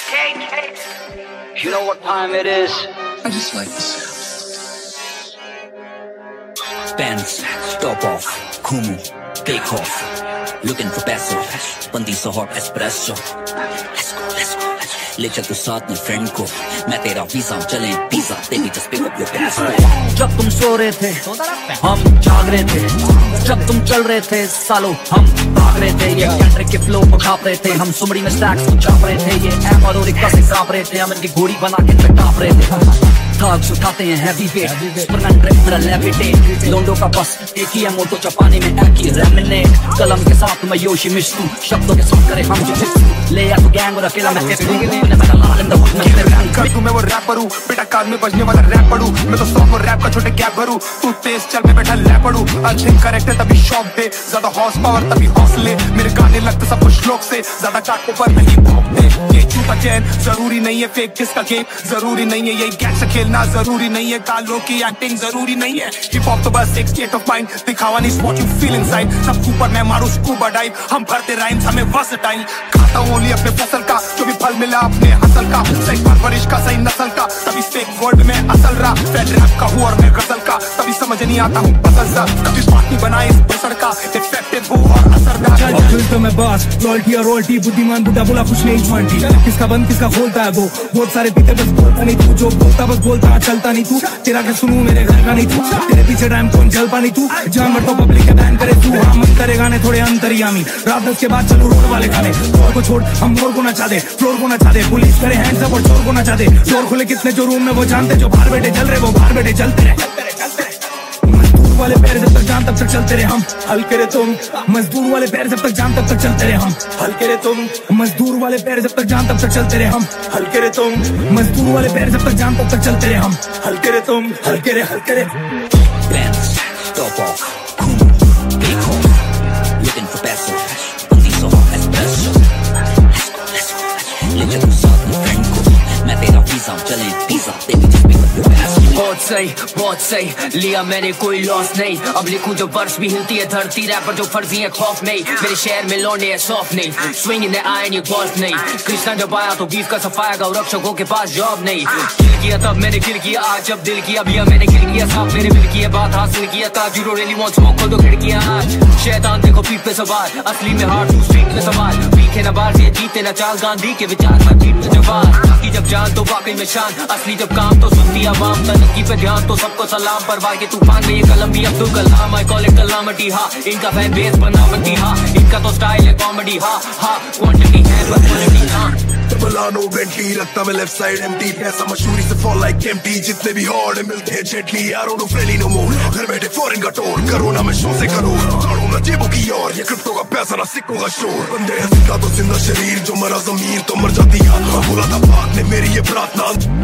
You know what time it is? I just like the sound. Benz, top off, Kumu, take off. Looking for peso, बंदी so hot espresso. Let's go, let's go. ले चल तू साथ में friend को, मैं तेरा visa चले पिज़्ज़ा, तेरी just pick up your passport. जब तुम सो रहे थे हम जाग रहे थे, जब तुम चल रहे थे सालों हम भाग रहे थे, ये कैंट्रिक के फ्लो को खाप रहे थे, हम सुमड़ी में स्टैक्स को चाप रहे थे, ये एम और ओरिका से कांप रहे थे, हम इनकी घोड़ी बना के टटाप रहे थे। थग्स उठाते हैं हैवी वेट, सुपरमैन ट्रैक मेरा लेविटेट, लोंडो का बस एक ही है मोटो चपाने में एक ही रेमिनेट, कलम के साथ मैं योशी मिश्रू, शब्दों के साथ करे हम जो ले या तो गैंग और अकेला मैं एफ ने मेरा लाल इन द हुड में रैप कर दूं मैं वो रैपर हूं, बेटा कान में बजने वाला रैप पढ़ूं, मैं तो सॉन्ग और रैप का छोटे गैप भरूं, तू तेज चल मैं बैठा लैप पढ़ूं, आई थिंक करेक्ट है तभी शॉक दे, ज्यादा हॉर्स पावर तभी हौसले, मेरे गाने लगते सब कुछ श्लोक से, ज्यादा चाटों पर नहीं भोंकते, ये झूठा चैन जरूरी नहीं है, फेक जिसका गेम जरूरी नहीं है, यही गैंग से खेलना जरूरी नहीं है, कालों की एक्टिंग जरूरी नहीं है, हिप हॉप तो बस एक स्टेट ऑफ माइंड, दिखावा नहीं व्हाट यू फील इनसाइड, सब ऊपर मैं मारूं स्कूबा डाइव, हम भरते राइम्स हमें वर्सेटाइल, खाता हूं ओनली अपने फसल का, जो भी फल मिला अपने हसल का, सही परवरिश का सही नस्ल का, तभी फेक वर्ल्ड में असल रहा, फैड रैप का हूँ और मैं गजल का, तभी समझ नहीं आता हूँ बदल सा, कभी पार्टी बनाए इस बसड़ का, इफेक्टिव हूँ और असरदार, फिर तो मैं बॉस, लॉयल्टी और रोयल्टी, बुद्धिमान बुढ़ा बोला कुछ नहीं छांटी, किसका बंद किसका खोलता है वो, बहुत सारे पीते बस बोलता नहीं तू, जो बोलता बस बोलता चलता नहीं तू, तेरा क्या सुनूं मेरे घर का नहीं तू, तेरे पीछे टाइम कौन चल पानी तू, जहाँ मर तो पब्लिक के बैन करे तू, हाँ मन करे गाने थोड़े अंतर्यामी, रात 10 के बाद चलो रोड वाले गाने, फ्लोर को छोड़ हम मोर को नचा दे, फ्लोर को नचा दे, पुलिस करे हैंड्स अप और चोर को नचा दे, चोर खुले कितने जो रूम में वो जानते, जो बाहर बैठे चल रहे वो बाहर बैठे चलते रहे, मजदूर वाले पैर जब तक जान तब तक चलते रहे हम, हल्के रे तुम, मजदूर वाले पैर जब तक जान तब तक चलते रहे हम, हल्के रे तुम, मजदूर वाले पैर जब तक जान तब तक चलते रहे हम, हल्के रे तुम, मजदूर वाले पैर जब तक जान तब तक चलते रहे हम, हल्के रे तुम, हल्के रे हल्के रे। Benz, top off, Kumu, take off. Looking for peso, बंदी so hot espresso. Let's go, let's go. ले चल तू साथ में फ्रेंड को, मैं तेरा वीजा चले पिज़्ज़ा, तेरी just pick up your passport. बहुत सही लिया मैंने कोई लॉस नहीं, अब लिखूं जो वर्ष भी हिलती है धरती, रैपर जो फर्जी है खौफ नहीं, मेरे शहर में लौंडे है सॉफ्ट नहीं, स्विंग इन द आयरन ये गोल्फ नहीं, कृष्णा जब आया तो बीफ का सफाया गौरक्षकों के पास जॉब नहीं, किल किया तब मैंने किल किया, आज जब दिल किया भैया मैंने किल किया, साफ मेरे दिल की बात हासिल किया था, जीरो रेली वॉन्ट स्मोक खोल दो खिड़कियां आज, शैतान देखो पीठ पे सवार, असली में हार्ट टू स्ट्रीट में सवाल, पीखे न बार से जीते न चाल, गांधी के विचार पर पीठ पे जवान, बाकी जब जान तो वाकई में शान, असली जब काम तो सुनती आवाम, तरक्की पे ध्यान तो सबको सलाम, परवाह के तूफान में ये कलम भी Abdul Kalam, I call it कलामती हा, इनका फैन बेस बनावटी हा, इनका तो स्टाइल है कॉमेडी हा, क्वांटिटी है पर क्वालिटी हा, Milano Bentley रखता मैं लेफ्ट साइड एम्प्टी, पैसा मशहूरी से फॉल लाइक एम्प्टी, जितने भी हॉर्ड मिलते हैं Jaitley, I don't do friendly no more, घर बैठे फॉरेन का टोर, करो ना मैं शो से करो, काढ़ू ना जेबों की और, ये क्रिप्टो का पैसा ना सिक्कों का शोर, बंदे है जिंदा तो जिंदा शरीर, जो मरा जमीर तो मर जाती है, बोला था पाक ने मेरी ये प्रार्थना,